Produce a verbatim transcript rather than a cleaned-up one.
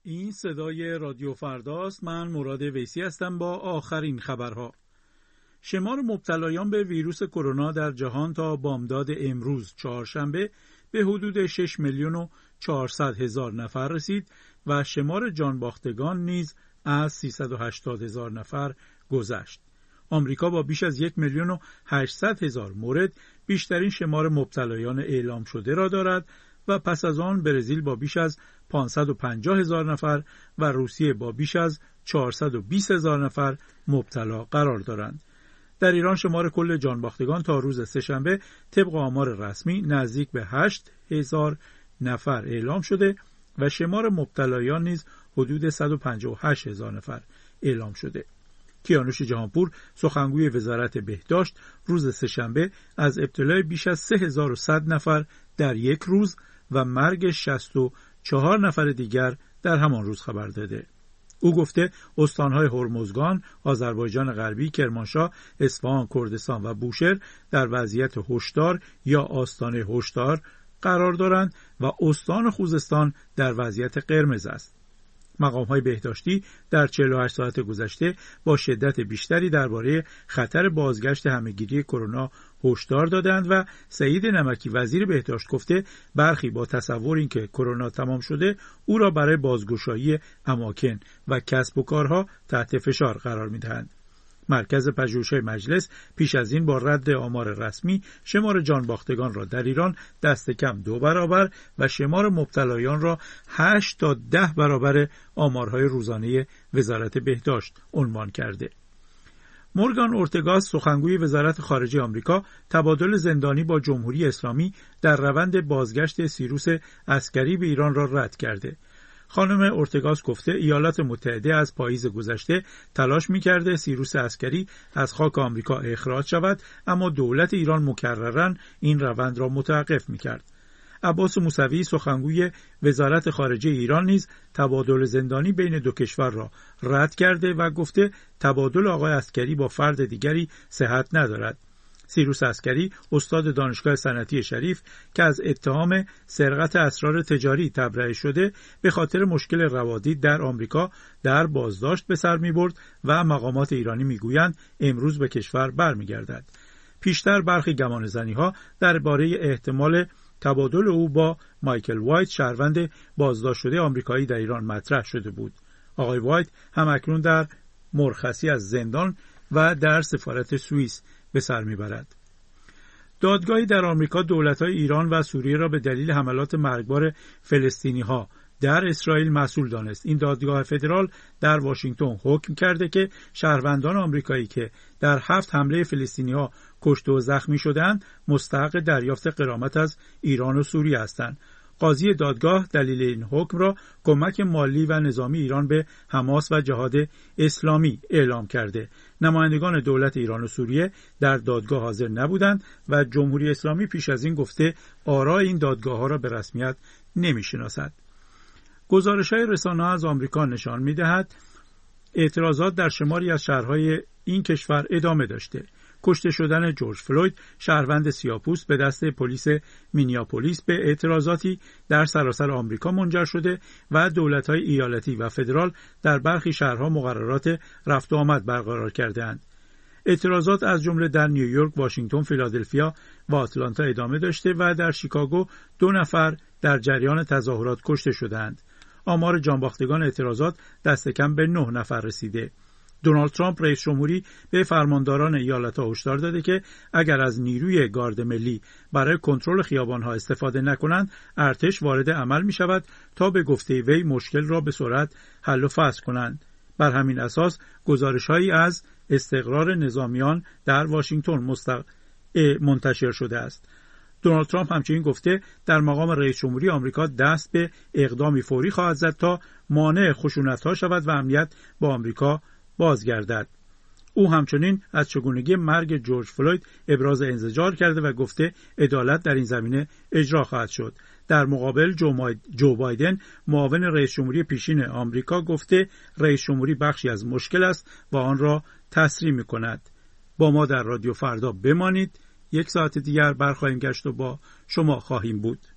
این صدای رادیو فرداست. من مراد ویسی هستم با آخرین خبرها. شمار مبتلایان به ویروس کرونا در جهان تا بامداد امروز چهارشنبه به حدود شش میلیون و چهارصد هزار نفر رسید و شمار جانباختگان نیز از سیصد و هشتاد هزار نفر گذشت. آمریکا با بیش از یک میلیون و هشتصد هزار مورد بیشترین شمار مبتلایان اعلام شده را دارد و پس از آن برزیل با بیش از پانصد و پنجاه هزار نفر و روسیه با بیش از چهارصد و بیست هزار نفر مبتلا قرار دارند. در ایران شمار کل جانباختگان تا روز سه‌شنبه طبق آمار رسمی نزدیک به هشت هزار نفر اعلام شده و شمار مبتلایان نیز حدود صد و پنجاه و هشت هزار نفر اعلام شده. کیانوش جهانپور سخنگوی وزارت بهداشت روز سه‌شنبه از ابتلای بیش از سه هزار و صد نفر در یک روز و مرگ شصت و چهار نفر دیگر در همان روز خبر داده. او گفته استانهای هرمزگان، آذربایجان غربی، کرمانشاه، اصفهان، کردستان و بوشهر در وضعیت هشدار یا آستانه هشدار قرار دارند و استان خوزستان در وضعیت قرمز است. مقام‌های بهداشتی در چهل و هشت ساعت گذشته با شدت بیشتری درباره خطر بازگشت همهگیری کرونا هشدار دادند و سعید نمکی وزیر بهداشت گفته برخی با تصور اینکه کرونا تمام شده او را برای بازگشایی اماکن و کسب و کارها تحت فشار قرار می‌دهند. مرکز پژوهش‌های مجلس پیش از این با رد آمار رسمی شمار جانباختگان را در ایران دست کم دو برابر و شمار مبتلایان را هشت تا ده برابر آمارهای روزانه وزارت بهداشت عنوان کرده. مورگان اورتگاس سخنگوی وزارت خارجه آمریکا تبادل زندانی با جمهوری اسلامی در روند بازگشت سیروس عسکری به ایران را رد کرده. خانم اورتگاس گفته ایالات متحده از پاییز گذشته تلاش می‌کرده سیروس عسکری از خاک آمریکا اخراج شود، اما دولت ایران مکرراً این روند را متوقف می‌کرد. عباس موسوی سخنگوی وزارت خارجه ایران نیز تبادل زندانی بین دو کشور را رد کرده و گفته تبادل آقای عسکری با فرد دیگری صحت ندارد. سیروس عسکری استاد دانشگاه صنعتی شریف که از اتهام سرقت اسرار تجاری تبرئه شده به خاطر مشکل روادید در آمریکا در بازداشت به سر می‌برد و مقامات ایرانی می‌گویند امروز به کشور برمیگردد. پیشتر برخی گمانه‌زنی‌ها درباره احتمال تبادل او با مایکل وایت شهروند بازداشت شده آمریکایی در ایران مطرح شده بود. آقای وایت هم اکنون در مرخصی از زندان و در سفارت سوئیس به سر میبرد. دادگاهی در آمریکا دولت‌های ایران و سوریه را به دلیل حملات مرگبار فلسطینی‌ها در اسرائیل مسئول دانست. این دادگاه فدرال در واشنگتن حکم کرده که شهروندان آمریکایی که در هفت حمله فلسطینی‌ها کشته و زخمی شدند مستحق دریافت غرامت از ایران و سوریه هستند. قاضی دادگاه دلیل این حکم را کمک مالی و نظامی ایران به حماس و جهاد اسلامی اعلام کرده. نمایندگان دولت ایران و سوریه در دادگاه حاضر نبودند و جمهوری اسلامی پیش از این گفته آرای این دادگاه‌ها را به رسمیت نمی‌شناسد. گزارش‌های رسانه‌ها از آمریکا نشان می‌دهد اعتراضات در شماری از شهرهای این کشور ادامه داشته. کشته شدن جورج فلوید شهروند سیاه‌پوست به دست پلیس مینیاپولیس به اعتراضاتی در سراسر آمریکا منجر شده و دولت‌های ایالتی و فدرال در برخی شهرها مقررات رفت و آمد برقرار کرده‌اند. اعتراضات از جمله در نیویورک، واشنگتن، فیلادلفیا و آتلانتا ادامه داشته و در شیکاگو دو نفر در جریان تظاهرات کشته شدند. آمار جانباختگان اعتراضات دست کم به نه نفر رسیده. دونالد ترامپ رئیس جمهوری به فرمانداران ایالت‌ها هشدار داده که اگر از نیروی گارد ملی برای کنترل خیابان‌ها استفاده نکنند، ارتش وارد عمل می‌شود تا به گفته وی مشکل را به سرعت حل و فصل کنند. بر همین اساس گزارش‌هایی از استقرار نظامیان در واشنگتن مستق... منتشر شده است. دونالد ترامپ همچنین گفته در مقام رئیس جمهوری آمریکا دست به اقدامی فوری خواهد زد تا مانع خشونت‌ها شود و امنیت با آمریکا بازگردد. او همچنین از چگونگی مرگ جورج فلوید ابراز انزجار کرده و گفته عدالت در این زمینه اجرا خواهد شد. در مقابل جو بایدن معاون رئیس جمهوری پیشین آمریکا گفته رئیس جمهوری بخشی از مشکل است و آن را تسریع می‌کند. با ما در رادیو فردا بمانید. یک ساعت دیگر برخواهیم گشت و با شما خواهیم بود.